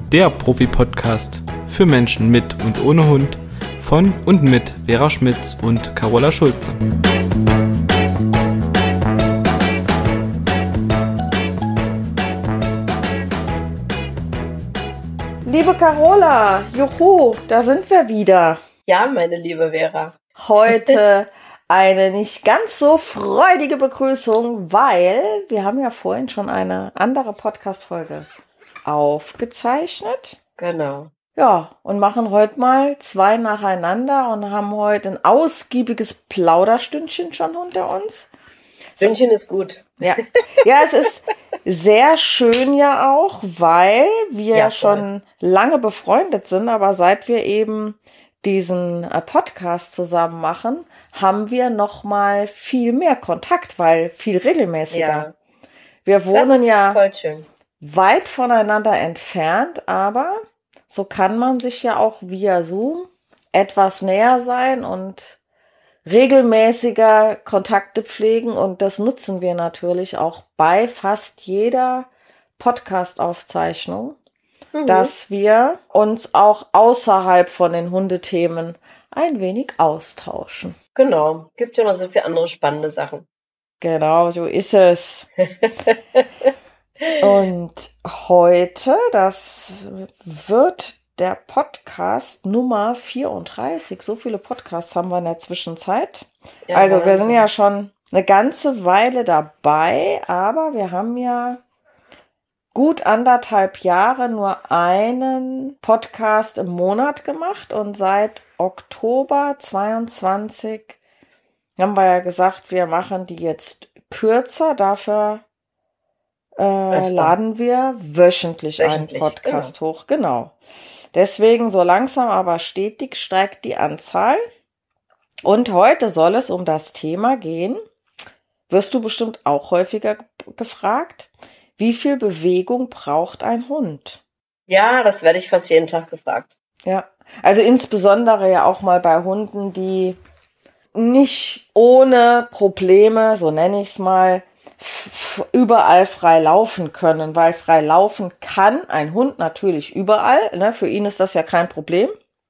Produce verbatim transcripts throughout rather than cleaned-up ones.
der Profi-Podcast für Menschen mit und ohne Hund von und mit Vera Schmitz und Carola Schulze. Liebe Carola, juhu, da sind wir wieder. Ja, meine liebe Vera. Heute eine nicht ganz so freudige Begrüßung, weil wir haben ja vorhin schon eine andere Podcast-Folge aufgezeichnet. Genau. Ja, und machen heute mal zwei nacheinander und haben heute ein ausgiebiges Plauderstündchen schon hinter uns. Stündchen ist gut. Ja. Ja, es ist sehr schön ja auch, weil wir ja schon lange befreundet sind, aber seit wir eben diesen Podcast zusammen machen, haben wir noch mal viel mehr Kontakt, weil viel regelmäßiger. Ja. Wir wohnen das ist ja voll schön. weit voneinander entfernt, aber so kann man sich ja auch via Zoom etwas näher sein und regelmäßiger Kontakte pflegen, und das nutzen wir natürlich auch bei fast jeder Podcast-Aufzeichnung, mhm. dass wir uns auch außerhalb von den Hundethemen ein wenig austauschen. Genau, gibt ja noch so viele andere spannende Sachen. Genau, so ist es. Und heute, das wird der Podcast Nummer vierunddreißig. So viele Podcasts haben wir in der Zwischenzeit. Ja, also wir sind ja schon eine ganze Weile dabei, aber wir haben ja gut anderthalb Jahre nur einen Podcast im Monat gemacht, und seit Oktober zweiundzwanzig haben wir ja gesagt, wir machen die jetzt kürzer. Dafür äh, laden wir wöchentlich, wöchentlich einen Podcast genau. hoch. Genau. Deswegen so langsam, aber stetig steigt die Anzahl. Und heute soll es um das Thema gehen, wirst du bestimmt auch häufiger gefragt, wie viel Bewegung braucht ein Hund? Ja, das werde ich fast jeden Tag gefragt. Ja, also insbesondere ja auch mal bei Hunden, die nicht ohne Probleme, so nenne ich es mal, überall frei laufen können, weil frei laufen kann ein Hund natürlich überall, ne? Für ihn ist das ja kein Problem,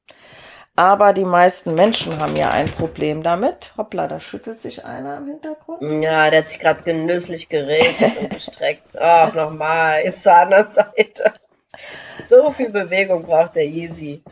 aber die meisten Menschen haben ja ein Problem damit. Hoppla, da schüttelt sich einer im Hintergrund. Ja, der hat sich gerade genüsslich geregelt und gestreckt. Ach, nochmal, ist zur anderen Seite. So viel Bewegung braucht der Easy.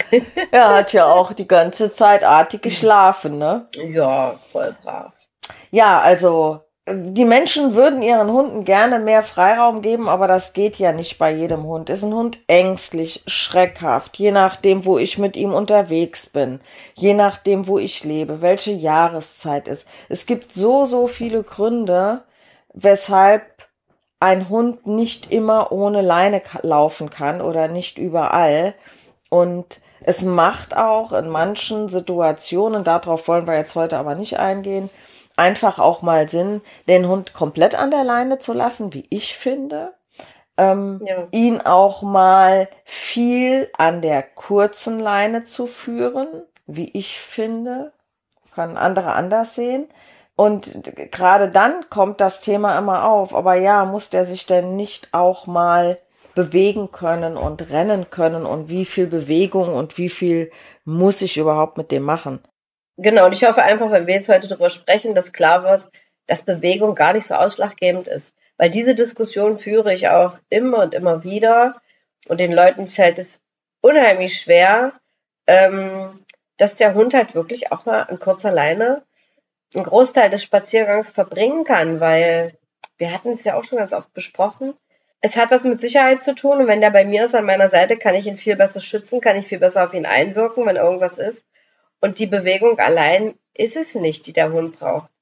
Er hat ja auch die ganze Zeit artig geschlafen, ne? Ja, voll brav. Ja, also die Menschen würden ihren Hunden gerne mehr Freiraum geben, aber das geht ja nicht bei jedem Hund. Ist ein Hund ängstlich, schreckhaft, je nachdem, wo ich mit ihm unterwegs bin, je nachdem, wo ich lebe, welche Jahreszeit ist. Es gibt so, so viele Gründe, weshalb ein Hund nicht immer ohne Leine laufen kann oder nicht überall. Und es macht auch in manchen Situationen, darauf wollen wir jetzt heute aber nicht eingehen, einfach auch mal Sinn, den Hund komplett an der Leine zu lassen, wie ich finde. Ähm, ja. Ihn auch mal viel an der kurzen Leine zu führen, wie ich finde. Kann andere anders sehen. Und gerade dann kommt das Thema immer auf. Aber ja, muss der sich denn nicht auch mal bewegen können und rennen können? Und wie viel Bewegung und wie viel muss ich überhaupt mit dem machen? Genau, und ich hoffe einfach, wenn wir jetzt heute darüber sprechen, dass klar wird, dass Bewegung gar nicht so ausschlaggebend ist. Weil diese Diskussion führe ich auch immer und immer wieder. Und den Leuten fällt es unheimlich schwer, ähm, dass der Hund halt wirklich auch mal an kurzer Leine einen Großteil des Spaziergangs verbringen kann. Weil wir hatten es ja auch schon ganz oft besprochen. Es hat was mit Sicherheit zu tun. Und wenn der bei mir ist, an meiner Seite, kann ich ihn viel besser schützen, kann ich viel besser auf ihn einwirken, wenn irgendwas ist. Und die Bewegung allein ist es nicht, die der Hund braucht.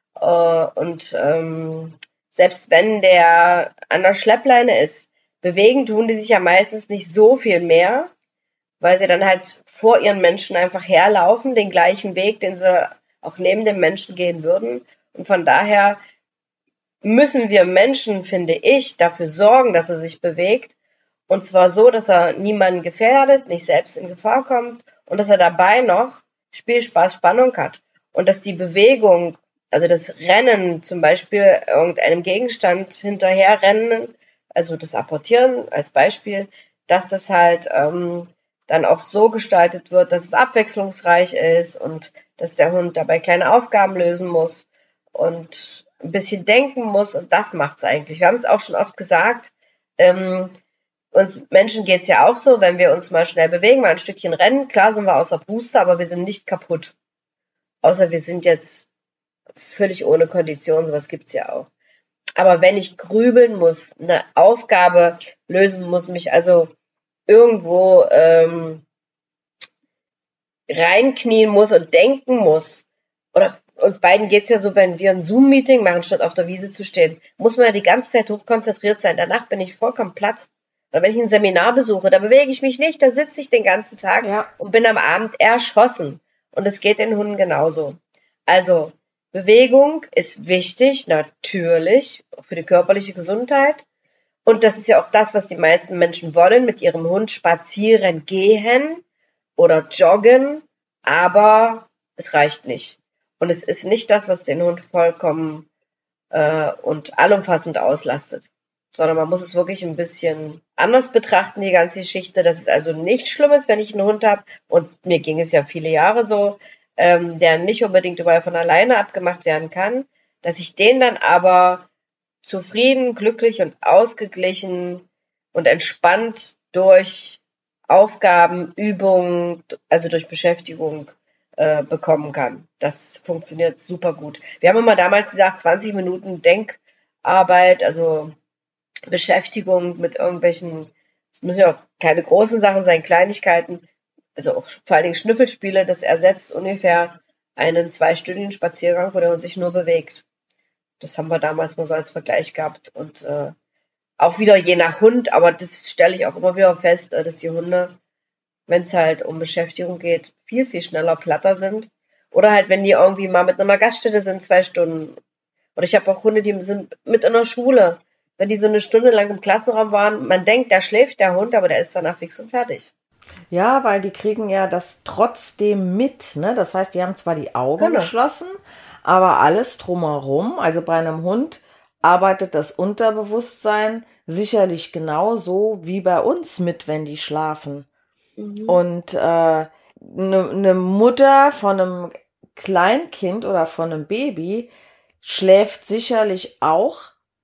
Und ähm, selbst wenn der an der Schleppleine ist, bewegen tun die sich ja meistens nicht so viel mehr, weil sie dann halt vor ihren Menschen einfach herlaufen, den gleichen Weg, den sie auch neben dem Menschen gehen würden. Und von daher müssen wir Menschen, finde ich, dafür sorgen, dass er sich bewegt. Und zwar so, dass er niemanden gefährdet, nicht selbst in Gefahr kommt und dass er dabei noch Spielspaß, Spannung hat. Und dass die Bewegung, also das Rennen, zum Beispiel irgendeinem Gegenstand hinterherrennen, also das Apportieren als Beispiel, dass das halt ähm, dann auch so gestaltet wird, dass es abwechslungsreich ist und dass der Hund dabei kleine Aufgaben lösen muss und ein bisschen denken muss und das macht's eigentlich. Wir haben es auch schon oft gesagt, ähm, uns Menschen geht's ja auch so, wenn wir uns mal schnell bewegen, mal ein Stückchen rennen, klar sind wir außer Puste, aber wir sind nicht kaputt. Außer wir sind jetzt völlig ohne Kondition, sowas gibt's ja auch. Aber wenn ich grübeln muss, eine Aufgabe lösen muss, mich also irgendwo ähm, reinknien muss und denken muss, oder uns beiden geht's ja so, wenn wir ein Zoom-Meeting machen, statt auf der Wiese zu stehen, muss man ja die ganze Zeit hochkonzentriert sein. Danach bin ich vollkommen platt. Oder wenn ich ein Seminar besuche, da bewege ich mich nicht, da sitze ich den ganzen Tag Ja. und bin am Abend erschossen. Und es geht den Hunden genauso. Also Bewegung ist wichtig, natürlich, auch für die körperliche Gesundheit. Und das ist ja auch das, was die meisten Menschen wollen, mit ihrem Hund spazieren gehen oder joggen, aber es reicht nicht. Und es ist nicht das, was den Hund vollkommen äh, und allumfassend auslastet, sondern man muss es wirklich ein bisschen anders betrachten, die ganze Geschichte. Das ist also nichts Schlimmes, wenn ich einen Hund habe, und mir ging es ja viele Jahre so, ähm, der nicht unbedingt überall von alleine abgemacht werden kann, dass ich den dann aber zufrieden, glücklich und ausgeglichen und entspannt durch Aufgaben, Übungen, also durch Beschäftigung äh, bekommen kann. Das funktioniert super gut. Wir haben immer damals gesagt, zwanzig Minuten Denkarbeit, also Beschäftigung mit irgendwelchen, es müssen ja auch keine großen Sachen sein, Kleinigkeiten, also auch vor allen Dingen Schnüffelspiele, das ersetzt ungefähr einen zweistündigen Spaziergang, wo der Hund sich nur bewegt. Das haben wir damals mal so als Vergleich gehabt und äh, auch wieder je nach Hund, aber das stelle ich auch immer wieder fest, äh, dass die Hunde, wenn es halt um Beschäftigung geht, viel, viel schneller platter sind. Oder halt, wenn die irgendwie mal mit einer Gaststätte sind, zwei Stunden. Oder ich habe auch Hunde, die sind mit in der Schule. Wenn die so eine Stunde lang im Klassenraum waren, man denkt, da schläft der Hund, aber der ist danach fix und fertig. Ja, weil die kriegen ja das trotzdem mit, ne? Das heißt, die haben zwar die Augen Genau. geschlossen, aber alles drumherum, also bei einem Hund arbeitet das Unterbewusstsein sicherlich genauso wie bei uns mit, wenn die schlafen. Mhm. Und äh, eine ne Mutter von einem Kleinkind oder von einem Baby schläft sicherlich auch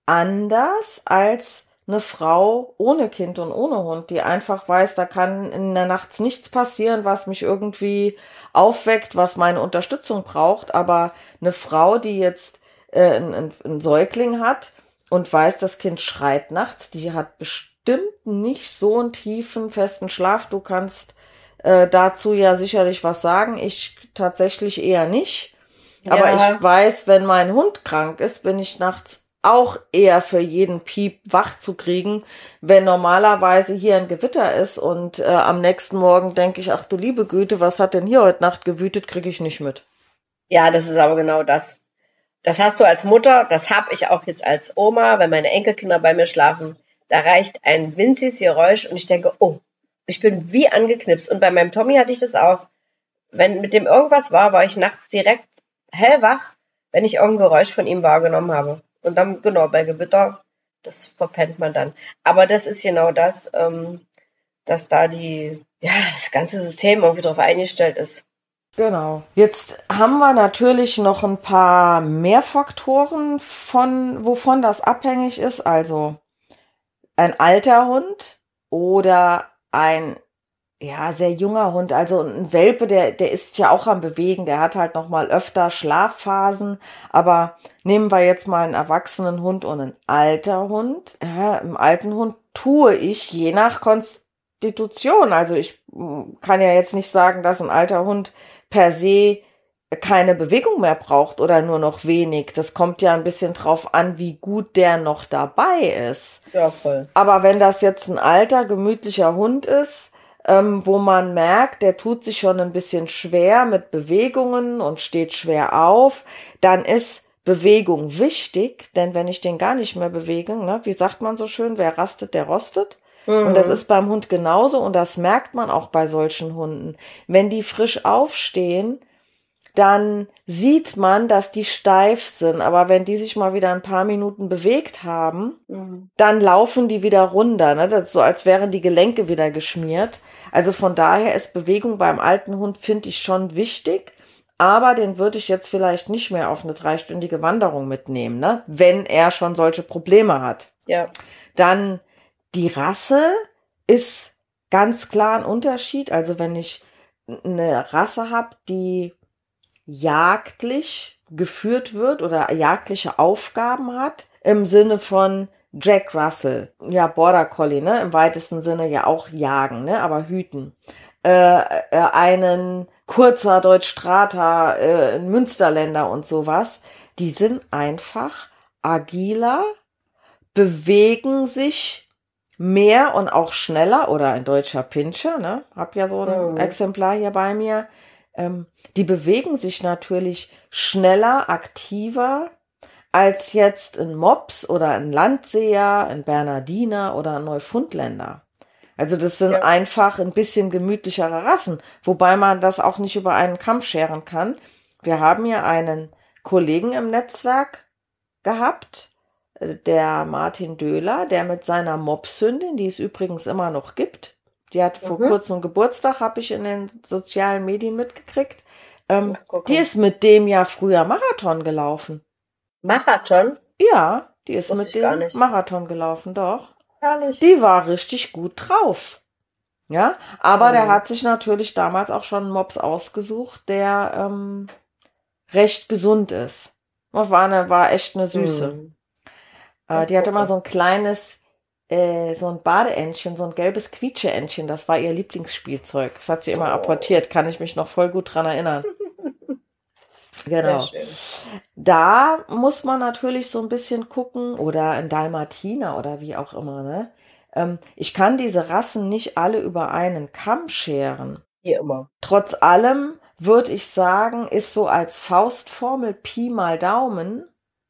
anders als eine Frau ohne Kind und ohne Hund, die einfach weiß, da kann in der Nacht nichts passieren, was mich irgendwie aufweckt, was meine Unterstützung braucht. Aber eine Frau, die jetzt äh, einen, einen Säugling hat und weiß, das Kind schreit nachts, die hat bestimmt nicht so einen tiefen, festen Schlaf. Du kannst äh, dazu ja sicherlich was sagen. Ich tatsächlich eher nicht. Aber Ja. ich weiß, wenn mein Hund krank ist, bin ich nachts auch eher für jeden Piep wach zu kriegen, wenn normalerweise hier ein Gewitter ist und äh, am nächsten Morgen denke ich, ach du liebe Güte, was hat denn hier heute Nacht gewütet, kriege ich nicht mit. Ja, das ist aber genau das. Das hast du als Mutter, das habe ich auch jetzt als Oma, wenn meine Enkelkinder bei mir schlafen. Da reicht ein winziges Geräusch und ich denke, oh, ich bin wie angeknipst. Und bei meinem Tommy hatte ich das auch. Wenn mit dem irgendwas war, war ich nachts direkt hellwach, wenn ich irgendein Geräusch von ihm wahrgenommen habe. Und dann, genau, bei Gewitter, das verpennt man dann. Aber das ist genau das, ähm, dass da die, ja, das ganze System irgendwie drauf eingestellt ist. Genau. Jetzt haben wir natürlich noch ein paar mehr Faktoren, von wovon das abhängig ist. Also ein alter Hund oder ein ja sehr junger Hund. Also ein Welpe, der der ist ja auch am Bewegen. Der hat halt noch mal öfter Schlafphasen. Aber nehmen wir jetzt mal einen erwachsenen Hund und einen alter Hund. Ja, im alten Hund tue ich je nach Konstitution. Also ich mm, kann ja jetzt nicht sagen, dass ein alter Hund per se keine Bewegung mehr braucht oder nur noch wenig. Das kommt ja ein bisschen drauf an, wie gut der noch dabei ist. Ja, voll. Aber wenn das jetzt ein alter, gemütlicher Hund ist, ähm, wo man merkt, der tut sich schon ein bisschen schwer mit Bewegungen und steht schwer auf, dann ist Bewegung wichtig, denn wenn ich den gar nicht mehr bewege, ne, wie sagt man so schön, wer rastet, der rostet. Mhm. Und das ist beim Hund genauso und das merkt man auch bei solchen Hunden. Wenn die frisch aufstehen, dann sieht man, dass die steif sind. Aber wenn die sich mal wieder ein paar Minuten bewegt haben, mhm. dann laufen die wieder runter. Ne? Das ist so, als wären die Gelenke wieder geschmiert. Also von daher ist Bewegung beim alten Hund, finde ich, schon wichtig. Aber den würde ich jetzt vielleicht nicht mehr auf eine dreistündige Wanderung mitnehmen, ne? Wenn er schon solche Probleme hat. Ja. Dann die Rasse ist ganz klar ein Unterschied. Also wenn ich eine Rasse habe, die jagdlich geführt wird oder jagdliche Aufgaben hat, im Sinne von Jack Russell, ja, Border Collie, ne, im weitesten Sinne ja auch jagen, ne, aber hüten. Äh, äh, einen Kurzer Deutsch Strata, äh, Münsterländer und sowas, die sind einfach agiler, bewegen sich mehr und auch schneller, oder ein deutscher Pinscher, ne, hab ja so ein mhm. Exemplar hier bei mir, ähm, die bewegen sich natürlich schneller, aktiver, als jetzt ein Mops oder ein Landseer, ein Bernardiner oder ein Neufundländer. Also das sind ja. einfach ein bisschen gemütlichere Rassen, wobei man das auch nicht über einen Kamm scheren kann. Wir haben ja einen Kollegen im Netzwerk gehabt, der Martin Döhler, der mit seiner Mopshündin, die es übrigens immer noch gibt, die hat vor mhm. kurzem Geburtstag, habe ich in den sozialen Medien mitgekriegt, ähm, die ist mit dem ja früher Marathon gelaufen. Marathon? Ja, die ist mit dem Marathon gelaufen, doch. Herrlich. Die war richtig gut drauf. Ja, aber mhm. der hat sich natürlich damals auch schon einen Mops ausgesucht, der ähm, recht gesund ist. War, eine, war echt eine Süße. Mhm. Äh, die hatte immer so ein kleines, äh, so ein Badeentchen, so ein gelbes Quietscheentchen. Das war ihr Lieblingsspielzeug. Das hat sie immer oh. apportiert, kann ich mich noch voll gut dran erinnern. Genau. Da muss man natürlich so ein bisschen gucken, oder ein Dalmatiner oder wie auch immer, ne? Ähm, ich kann diese Rassen nicht alle über einen Kamm scheren. Wie immer. Trotz allem würde ich sagen, ist so als Faustformel Pi mal Daumen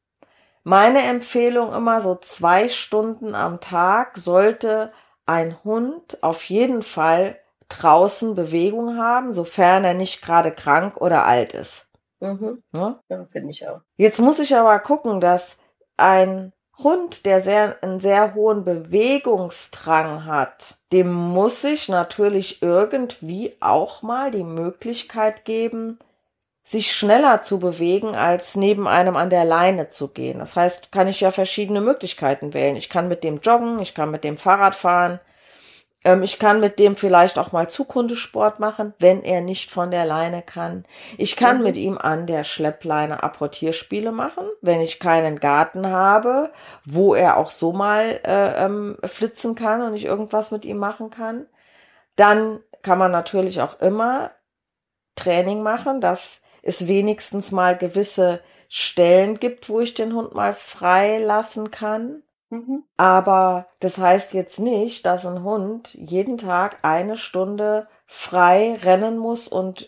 meine Empfehlung immer, so zwei Stunden am Tag sollte ein Hund auf jeden Fall draußen Bewegung haben, sofern er nicht gerade krank oder alt ist. Mhm. Ja, ja finde ich auch. Jetzt muss ich aber gucken, dass ein Hund, der sehr, einen sehr hohen Bewegungsdrang hat, dem muss ich natürlich irgendwie auch mal die Möglichkeit geben, sich schneller zu bewegen, als neben einem an der Leine zu gehen. Das heißt, kann ich ja verschiedene Möglichkeiten wählen. Ich kann mit dem joggen, ich kann mit dem Fahrrad fahren, ähm, ich kann mit dem vielleicht auch mal Zughundesport machen, wenn er nicht von der Leine kann. Ich kann mhm. mit ihm an der Schleppleine Apportierspiele machen, wenn ich keinen Garten habe, wo er auch so mal äh, ähm, flitzen kann und ich irgendwas mit ihm machen kann. Dann kann man natürlich auch immer Training machen, dass es wenigstens mal gewisse Stellen gibt, wo ich den Hund mal frei lassen kann. Mhm. Aber das heißt jetzt nicht, dass ein Hund jeden Tag eine Stunde frei rennen muss und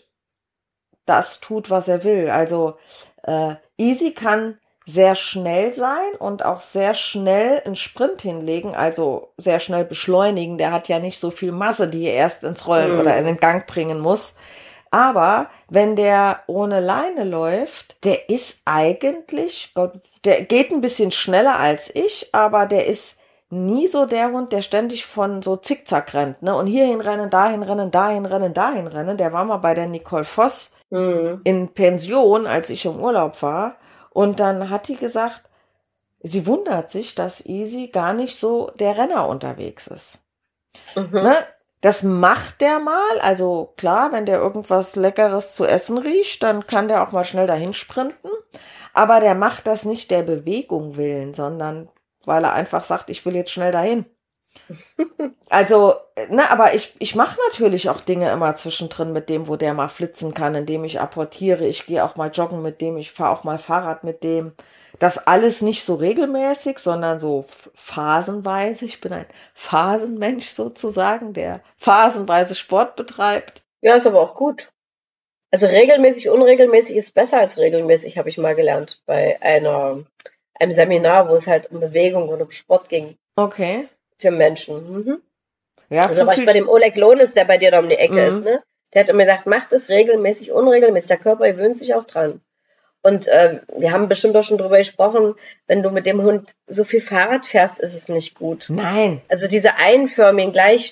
das tut, was er will. Also äh, Easy kann sehr schnell sein und auch sehr schnell einen Sprint hinlegen, also sehr schnell beschleunigen. Der hat ja nicht so viel Masse, die er erst ins Rollen mhm. oder in den Gang bringen muss. Aber wenn der ohne Leine läuft, der ist eigentlich, Gott, der geht ein bisschen schneller als ich, aber der ist nie so der Hund, der ständig von so Zickzack rennt, ne? Und hierhin rennen, dahin rennen, dahin rennen, dahin rennen. Der war mal bei der Nicole Voss mhm. in Pension, als ich im Urlaub war. Und dann hat die gesagt, sie wundert sich, dass Easy gar nicht so der Renner unterwegs ist. Mhm. Ne? Das macht der mal, also klar, wenn der irgendwas Leckeres zu essen riecht, dann kann der auch mal schnell dahin sprinten, aber der macht das nicht der Bewegung willen, sondern weil er einfach sagt, ich will jetzt schnell dahin. Also, ne, aber ich, ich mache natürlich auch Dinge immer zwischendrin mit dem, wo der mal flitzen kann, indem ich apportiere, ich gehe auch mal joggen mit dem, ich fahre auch mal Fahrrad mit dem. Das alles nicht so regelmäßig, sondern so phasenweise. Ich bin ein Phasenmensch sozusagen, der phasenweise Sport betreibt. Ja, ist aber auch gut. Also regelmäßig, unregelmäßig ist besser als regelmäßig, habe ich mal gelernt bei einer, einem Seminar, wo es halt um Bewegung und um Sport ging. Okay. Für Menschen. Mhm. Ja, also war ich bei dem Oleg Lohnes, der bei dir da um die Ecke mhm. ist, ne? Der hat immer gesagt, macht es regelmäßig, unregelmäßig. Der Körper gewöhnt sich auch dran. Und äh, wir haben bestimmt auch schon drüber gesprochen, wenn du mit dem Hund so viel Fahrrad fährst, ist es nicht gut. Nein. Also diese einförmigen,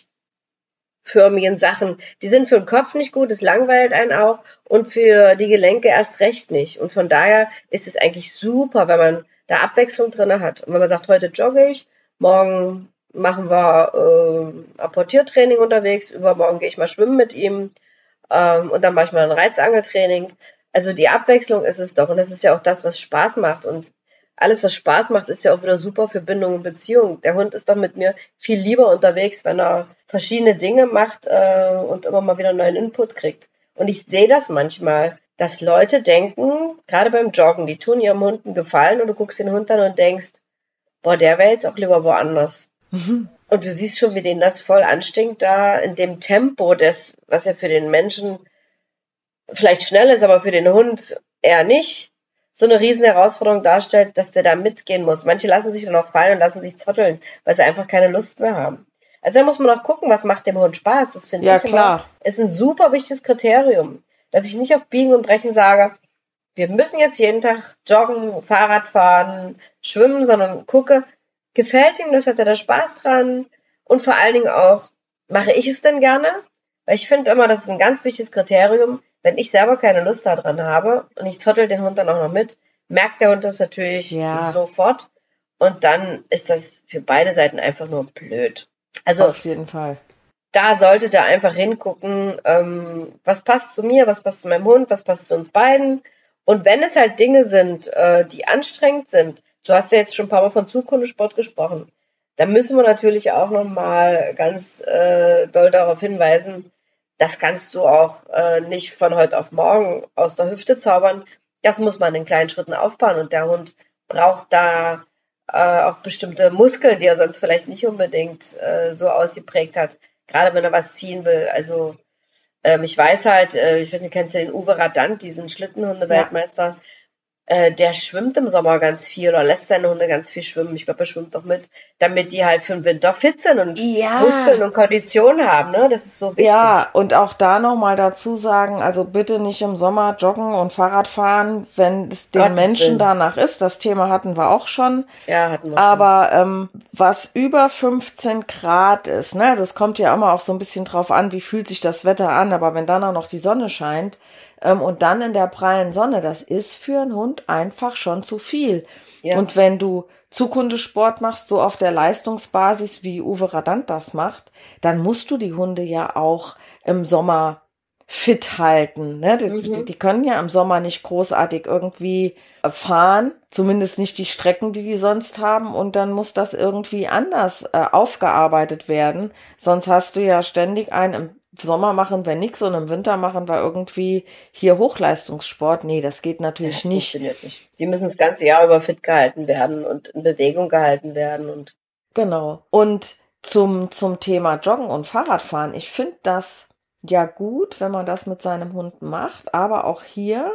gleichförmigen Sachen, die sind für den Kopf nicht gut, es langweilt einen auch und für die Gelenke erst recht nicht. Und von daher ist es eigentlich super, wenn man da Abwechslung drin hat. Und wenn man sagt, heute jogge ich, morgen machen wir äh, Apportiertraining unterwegs, übermorgen gehe ich mal schwimmen mit ihm ähm, und dann mache ich mal ein Reizangeltraining. Also die Abwechslung ist es doch und das ist ja auch das, was Spaß macht und alles, was Spaß macht, ist ja auch wieder super für Bindung und Beziehung. Der Hund ist doch mit mir viel lieber unterwegs, wenn er verschiedene Dinge macht äh, und immer mal wieder neuen Input kriegt. Und ich sehe das manchmal, dass Leute denken, gerade beim Joggen, die tun ihrem Hund einen Gefallen und du guckst den Hund an und denkst, boah, der wäre jetzt auch lieber woanders. Mhm. Und du siehst schon, wie denen das voll anstinkt, da in dem Tempo, des, was ja für den Menschen vielleicht schnell ist, aber für den Hund eher nicht, so eine riesen Herausforderung darstellt, dass der da mitgehen muss. Manche lassen sich dann auch fallen und lassen sich zotteln, weil sie einfach keine Lust mehr haben. Also da muss man auch gucken, was macht dem Hund Spaß. Das finde ja, ich klar. immer, ist ein super wichtiges Kriterium, dass ich nicht auf Biegen und Brechen sage, wir müssen jetzt jeden Tag joggen, Fahrrad fahren, schwimmen, sondern gucke, gefällt ihm das, hat er da Spaß dran und vor allen Dingen auch, mache ich es denn gerne? Weil ich finde immer, das ist ein ganz wichtiges Kriterium. Wenn ich selber keine Lust daran habe und ich zottel den Hund dann auch noch mit, merkt der Hund das natürlich ja. sofort und dann ist das für beide Seiten einfach nur blöd. Also auf jeden Fall. Da sollte der einfach hingucken, ähm, was passt zu mir, was passt zu meinem Hund, was passt zu uns beiden. Und wenn es halt Dinge sind, äh, die anstrengend sind, du hast ja jetzt schon ein paar Mal von Zukundesport gesprochen, dann müssen wir natürlich auch nochmal ganz äh, doll darauf hinweisen, das kannst du auch äh, nicht von heute auf morgen aus der Hüfte zaubern. Das muss man in kleinen Schritten aufbauen und der Hund braucht da äh, auch bestimmte Muskeln, die er sonst vielleicht nicht unbedingt äh, so ausgeprägt hat, gerade wenn er was ziehen will. Also ähm, ich weiß halt, äh, ich weiß nicht, kennst du den Uwe Radant, diesen Schlittenhunde-Weltmeister? Ja. Äh, der schwimmt im Sommer ganz viel oder lässt seine Hunde ganz viel schwimmen. Ich glaube, er schwimmt doch mit, damit die halt für den Winter fit sind und ja. Muskeln und Kondition haben, ne? Das ist so wichtig. Ja, und auch da nochmal dazu sagen, also bitte nicht im Sommer joggen und Fahrrad fahren, wenn es den Gottes Menschen Willen. danach ist. Das Thema hatten wir auch schon. Ja, hatten wir Aber ähm, was über fünfzehn Grad ist, ne? Also es kommt ja immer auch so ein bisschen drauf an, wie fühlt sich das Wetter an, aber wenn dann auch noch die Sonne scheint, und dann in der prallen Sonne, das ist für einen Hund einfach schon zu viel. Ja. Und wenn du Zukundesport machst, so auf der Leistungsbasis, wie Uwe Radant das macht, dann musst du die Hunde ja auch im Sommer fit halten. Ne? Die, mhm. die, die können ja im Sommer nicht großartig irgendwie fahren, zumindest nicht die Strecken, die die sonst haben. Und dann muss das irgendwie anders äh, aufgearbeitet werden. Sonst hast du ja ständig einen im Sommer machen wir nichts und im Winter machen wir irgendwie hier Hochleistungssport. Nee, das geht natürlich ja, das nicht. Funktioniert nicht. Sie müssen das ganze Jahr über fit gehalten werden und in Bewegung gehalten werden. Und genau. Und zum, zum Thema Joggen und Fahrradfahren. Ich finde das ja gut, wenn man das mit seinem Hund macht. Aber auch hier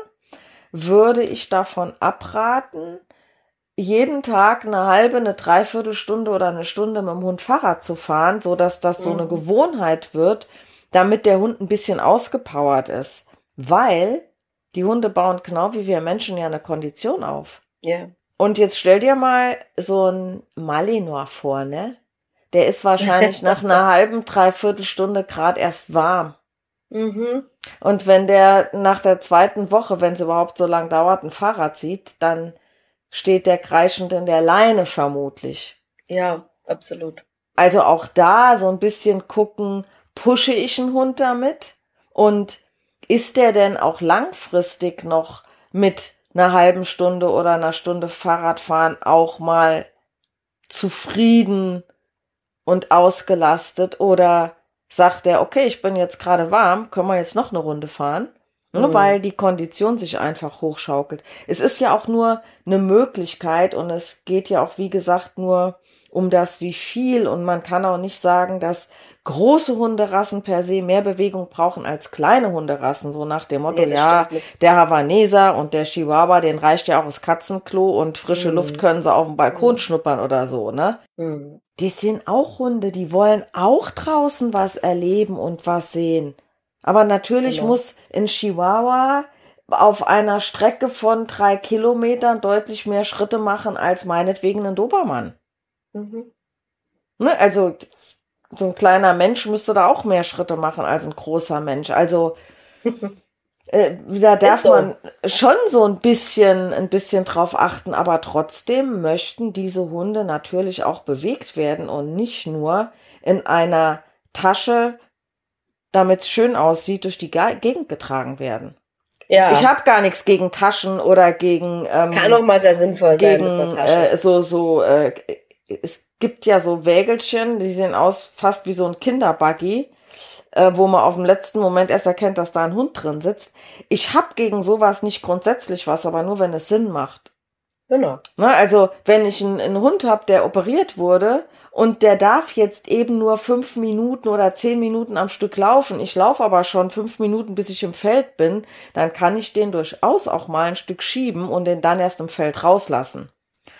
würde ich davon abraten, jeden Tag eine halbe, eine Dreiviertelstunde oder eine Stunde mit dem Hund Fahrrad zu fahren, so dass das so eine Gewohnheit wird, damit der Hund ein bisschen ausgepowert ist. Weil die Hunde bauen genau wie wir Menschen ja eine Kondition auf. Ja. Yeah. Und jetzt stell dir mal so ein Malinois vor, ne? Der ist wahrscheinlich nach einer halben, Dreiviertelstunde gerade erst warm. Mhm. Und wenn der nach der zweiten Woche, wenn es überhaupt so lang dauert, ein Fahrrad zieht, dann steht der kreischend in der Leine vermutlich. Ja, absolut. Also auch da so ein bisschen gucken, pushe ich einen Hund damit? Und ist der denn auch langfristig noch mit einer halben Stunde oder einer Stunde Fahrradfahren auch mal zufrieden und ausgelastet? Oder sagt er, okay, ich bin jetzt gerade warm, können wir jetzt noch eine Runde fahren? Mhm. Weil die Kondition sich einfach hochschaukelt. Es ist ja auch nur eine Möglichkeit und es geht ja auch, wie gesagt, nur um das wie viel. Und man kann auch nicht sagen, dass große Hunderassen per se mehr Bewegung brauchen als kleine Hunderassen. So nach dem Motto, nee, ja, der Havaneser und der Chihuahua, den reicht ja auch das Katzenklo und frische mhm. Luft können sie auf dem Balkon mhm. schnuppern oder so, ne? Mhm. Die sind auch Hunde, die wollen auch draußen was erleben und was sehen. Aber natürlich Genau. muss ein Chihuahua auf einer Strecke von drei Kilometern deutlich mehr Schritte machen als meinetwegen ein Dobermann. Mhm. Ne? Also so ein kleiner Mensch müsste da auch mehr Schritte machen als ein großer Mensch. Also äh, da Ist darf so. man schon so ein bisschen, ein bisschen drauf achten, aber trotzdem möchten diese Hunde natürlich auch bewegt werden und nicht nur in einer Tasche, damit es schön aussieht, durch die Ga- Gegend getragen werden. Ich Ja, habe gar nichts gegen Taschen oder gegen kann auch ähm, mal sehr sinnvoll sein mit einer gegen Tasche. äh, so so äh, es gibt ja so Wägelchen, die sehen aus fast wie so ein Kinderbuggy, äh, wo man auf dem letzten Moment erst erkennt, dass da ein Hund drin sitzt. Ich hab gegen sowas nicht grundsätzlich was, aber nur wenn es Sinn macht. Genau. Ne? Also wenn ich einen, einen Hund habe, der operiert wurde und der darf jetzt eben nur fünf Minuten oder zehn Minuten am Stück laufen, ich laufe aber schon fünf Minuten, bis ich im Feld bin, dann kann ich den durchaus auch mal ein Stück schieben und den dann erst im Feld rauslassen.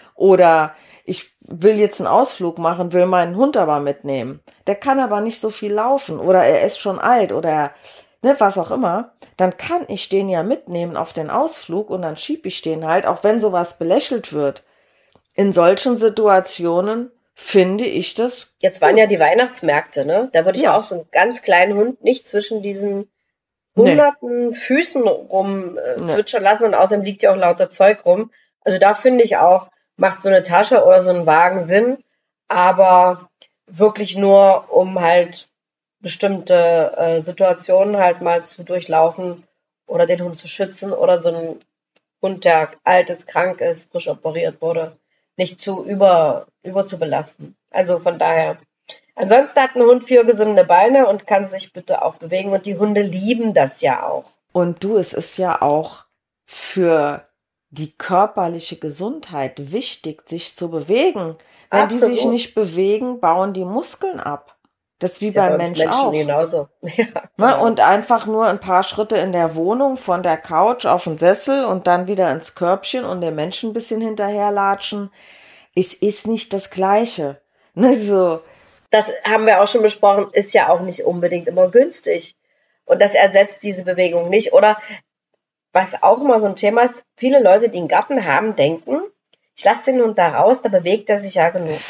Oder ich will jetzt einen Ausflug machen, will meinen Hund aber mitnehmen. Der kann aber nicht so viel laufen oder er ist schon alt oder ne, was auch immer. Dann kann ich den ja mitnehmen auf den Ausflug und dann schieb ich den halt, auch wenn sowas belächelt wird. In solchen Situationen finde ich das Jetzt waren ja gut. die Weihnachtsmärkte, ne? Da würde ich auch Ja, so einen ganz kleinen Hund nicht zwischen diesen ne, hunderten Füßen rum äh, ne. zwitschern lassen und außerdem liegt ja auch lauter Zeug rum. Also da finde ich auch, macht so eine Tasche oder so ein Wagen Sinn, aber wirklich nur, um halt bestimmte äh, Situationen halt mal zu durchlaufen oder den Hund zu schützen oder so ein Hund, der alt ist, krank ist, frisch operiert wurde, nicht zu über, über zu belasten. Also von daher. Ansonsten hat ein Hund vier gesunde Beine und kann sich bitte auch bewegen und die Hunde lieben das ja auch. Und du, es ist ja auch für die körperliche Gesundheit wichtig, sich zu bewegen. Wenn die sich Absolut. nicht bewegen, bauen die Muskeln ab. Das ist wie Ist ja bei beim uns Mensch Menschen auch. genauso. Ja, Ne? genau. Und einfach nur ein paar Schritte in der Wohnung von der Couch auf den Sessel und dann wieder ins Körbchen und dem Menschen ein bisschen hinterherlatschen. Es ist nicht das Gleiche. Ne? So, Das haben wir auch schon besprochen, ist ja auch nicht unbedingt immer günstig. Und das ersetzt diese Bewegung nicht. Oder was auch immer so ein Thema ist, viele Leute, die einen Garten haben, denken, ich lasse den Hund da raus, da bewegt er sich ja genug.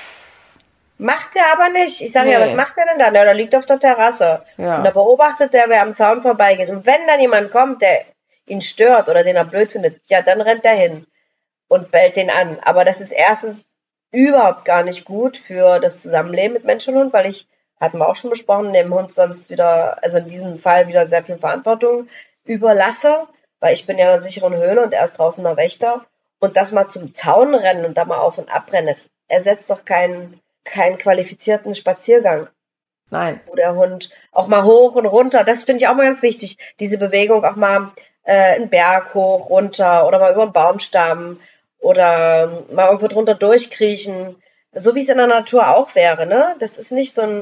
Macht er aber nicht. Ich sage ja, was nee, macht er denn da? Na, der liegt auf der Terrasse. Und da ja. beobachtet er, wer am Zaun vorbeigeht. Und wenn dann jemand kommt, der ihn stört oder den er blöd findet, ja, dann rennt er hin und bellt den an. Aber das ist erstens überhaupt gar nicht gut für das Zusammenleben mit Mensch und Hund, weil ich, hatten wir auch schon besprochen, dem Hund sonst wieder, also in diesem Fall wieder sehr viel Verantwortung überlasse, weil ich bin ja in einer sicheren Höhle und er ist draußen der Wächter. Und das mal zum Zaun rennen und da mal auf und abrennen, das ersetzt doch keinen, keinen qualifizierten Spaziergang, Nein. wo der Hund auch mal hoch und runter, das finde ich auch mal ganz wichtig, diese Bewegung auch mal äh, einen Berg hoch, runter oder mal über einen Baumstamm oder mal irgendwo drunter durchkriechen, so wie es in der Natur auch wäre, ne? Das ist nicht so ein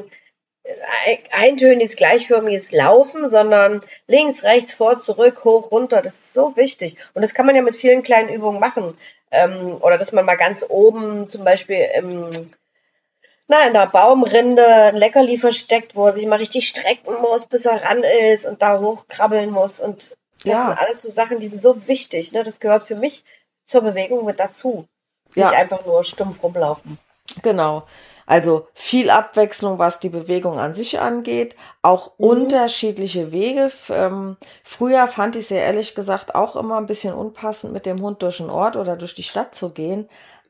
eintöniges, gleichförmiges Laufen, sondern links, rechts, vor, zurück, hoch, runter. Das ist so wichtig. Und das kann man ja mit vielen kleinen Übungen machen. Ähm, oder dass man mal ganz oben zum Beispiel im, na, in der Baumrinde ein Leckerli versteckt, wo er sich mal richtig strecken muss, bis er ran ist und da hochkrabbeln muss. Und das sind Ja, alles so Sachen, die sind so wichtig. Ne? Das gehört für mich zur Bewegung mit dazu. Nicht ja. einfach nur stumpf rumlaufen. Genau. Also viel Abwechslung, was die Bewegung an sich angeht, auch Mhm. unterschiedliche Wege. F- Ähm, früher fand ich es ja ehrlich gesagt auch immer ein bisschen unpassend, mit dem Hund durch den Ort oder durch die Stadt zu gehen.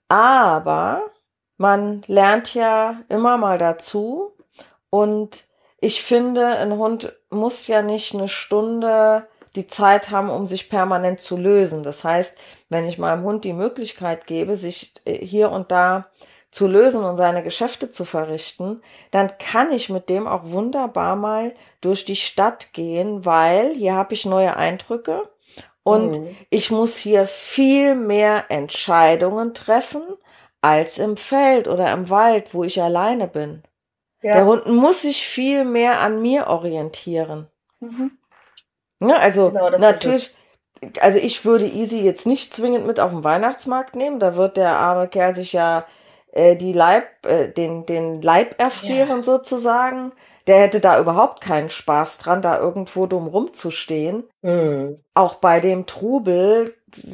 Aber man lernt ja immer mal dazu. Und ich finde, ein Hund muss ja nicht eine Stunde die Zeit haben, um sich permanent zu lösen. Das heißt, wenn ich meinem Hund die Möglichkeit gebe, sich äh, hier und da zu lösen und seine Geschäfte zu verrichten, dann kann ich mit dem auch wunderbar mal durch die Stadt gehen, weil hier habe ich neue Eindrücke und Mhm. ich muss hier viel mehr Entscheidungen treffen als im Feld oder im Wald, wo ich alleine bin. Der Ja. Hund muss sich viel mehr an mir orientieren. Mhm. Ne? Also Genau, das ist es. natürlich, also ich würde Easy jetzt nicht zwingend mit auf den Weihnachtsmarkt nehmen. Da wird der arme Kerl sich ja äh, die Leib, äh, den, den Leib Ja. erfrieren sozusagen. der hätte da überhaupt keinen Spaß dran, da irgendwo dumm rumzustehen. Hm. Auch bei dem Trubel,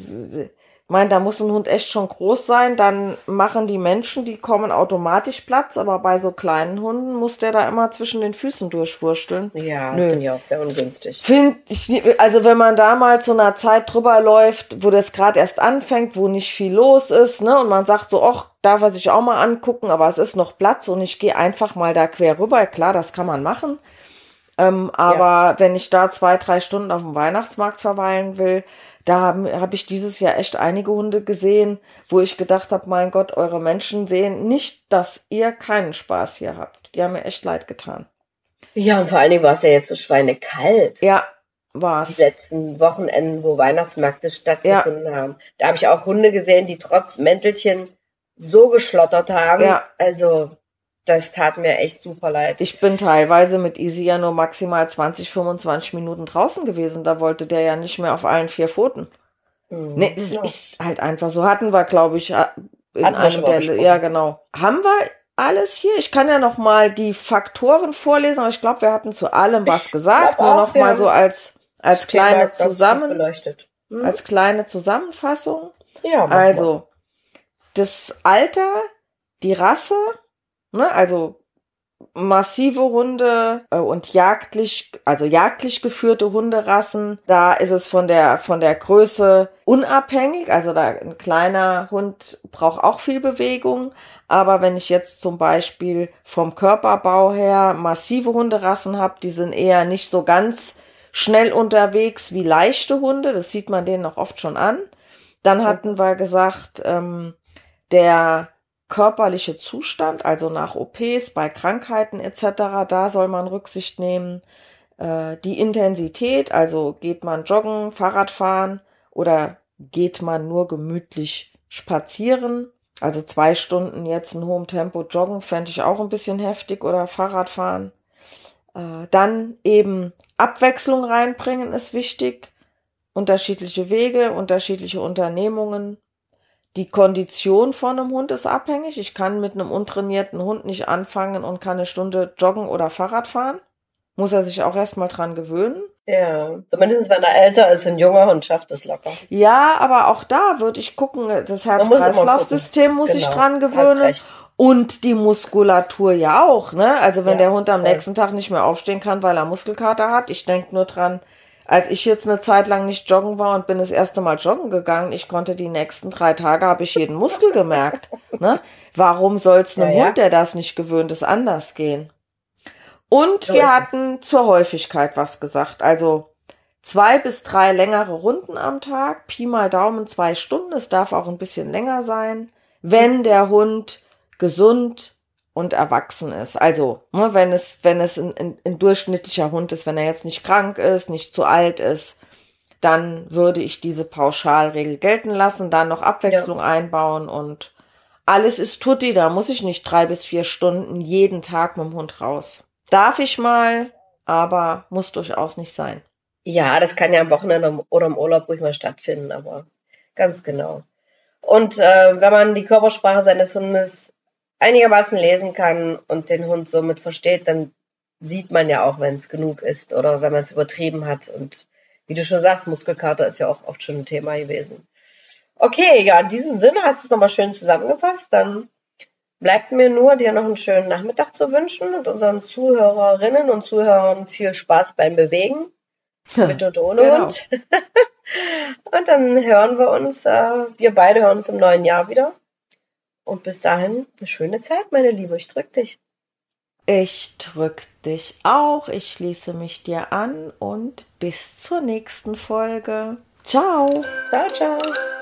ich meine, da muss ein Hund echt schon groß sein, dann machen die Menschen, die kommen automatisch Platz, aber bei so kleinen Hunden muss der da immer zwischen den Füßen durchwursteln. Ja, Nö. finde ich auch sehr ungünstig. Find ich, also wenn man da mal zu einer Zeit drüber läuft, wo das gerade erst anfängt, wo nicht viel los ist, ne, und man sagt so, ach, darf er sich auch mal angucken, aber es ist noch Platz und ich gehe einfach mal da quer rüber. Klar, das kann man machen. Ähm, aber ja. wenn ich da zwei, drei Stunden auf dem Weihnachtsmarkt verweilen will, da habe hab ich dieses Jahr echt einige Hunde gesehen, wo ich gedacht habe, mein Gott, eure Menschen sehen nicht, dass ihr keinen Spaß hier habt. Die haben mir echt leid getan. Ja, und vor allen Dingen war es ja jetzt so schweinekalt. Ja, war's. Die letzten Wochenenden, wo Weihnachtsmärkte stattgefunden ja. haben. Da habe ich auch Hunde gesehen, die trotz Mäntelchen so geschlottert haben. Ja. Also, das tat mir echt super leid. Ich bin teilweise mit Easy ja nur maximal zwanzig, fünfundzwanzig Minuten draußen gewesen. Da wollte der ja nicht mehr auf allen vier Pfoten. Hm. Nee, es ist halt einfach so. Hatten wir, glaube ich, in Hatten einem der... Ja, genau. Haben wir alles hier? Ich kann ja noch mal die Faktoren vorlesen, aber ich glaube, wir hatten zu allem was gesagt. Nur noch mal so als, als kleine Zusammen... Hm? Als kleine Zusammenfassung. Ja, also, mal. Das Alter, die Rasse... Ne, also massive Hunde äh, und jagdlich, also jagdlich geführte Hunderassen, da ist es von der von der Größe unabhängig. Also da ein kleiner Hund braucht auch viel Bewegung. Aber wenn ich jetzt zum Beispiel vom Körperbau her massive Hunderassen habe, die sind eher nicht so ganz schnell unterwegs wie leichte Hunde. Das sieht man denen auch oft schon an. Dann hatten wir gesagt, ähm, der körperliche Zustand, also nach O Ps, bei Krankheiten et cetera, da soll man Rücksicht nehmen. Äh, die Intensität, also geht man joggen, Fahrrad fahren oder geht man nur gemütlich spazieren. Also zwei Stunden jetzt in hohem Tempo joggen, fände ich auch ein bisschen heftig oder Fahrrad fahren. Äh, dann eben Abwechslung reinbringen ist wichtig. Unterschiedliche Wege, unterschiedliche Unternehmungen. Die Kondition von einem Hund ist abhängig. Ich kann mit einem untrainierten Hund nicht anfangen und kann eine Stunde joggen oder Fahrrad fahren. Muss er sich auch erstmal dran gewöhnen. Ja, zumindest wenn er älter ist, ein junger Hund schafft es locker. Ja, aber auch da würde ich gucken, das Herz-Kreislauf-System muss, muss genau. sich dran gewöhnen. Und die Muskulatur ja auch, ne? Also wenn ja, der Hund am voll. nächsten Tag nicht mehr aufstehen kann, weil er Muskelkater hat. Ich denke nur dran, als ich jetzt eine Zeit lang nicht joggen war und bin das erste Mal joggen gegangen, ich konnte die nächsten drei Tage, habe ich jeden Muskel gemerkt. Ne? Warum soll es einem ja, ja. Hund, der das nicht gewöhnt ist, anders gehen? Und so wir hatten es. Zur Häufigkeit was gesagt. Also zwei bis drei längere Runden am Tag, Pi mal Daumen zwei Stunden, es darf auch ein bisschen länger sein, wenn der Hund gesund und erwachsen ist. Also, ne, wenn es, wenn es ein, ein, ein durchschnittlicher Hund ist, wenn er jetzt nicht krank ist, nicht zu alt ist, dann würde ich diese Pauschalregel gelten lassen, dann noch Abwechslung ja. einbauen und alles ist tutti, da muss ich nicht drei bis vier Stunden jeden Tag mit dem Hund raus. Darf ich mal, aber muss durchaus nicht sein. Ja, das kann ja am Wochenende oder im Urlaub ruhig mal stattfinden, aber ganz genau. Und äh, wenn man die Körpersprache seines Hundes einigermaßen lesen kann und den Hund somit versteht, dann sieht man ja auch, wenn es genug ist oder wenn man es übertrieben hat. Und wie du schon sagst, Muskelkater ist ja auch oft schon ein Thema gewesen. Okay, ja, in diesem Sinne hast du es nochmal schön zusammengefasst. Dann bleibt mir nur, dir noch einen schönen Nachmittag zu wünschen und unseren Zuhörerinnen und Zuhörern viel Spaß beim Bewegen. Mit und ohne genau. Hund. Und dann hören wir uns, äh, wir beide hören uns im neuen Jahr wieder. Und bis dahin eine schöne Zeit, meine Liebe. Ich drück dich. Ich drück dich auch. Ich schließe mich dir an und bis zur nächsten Folge. Ciao. Ciao, ciao.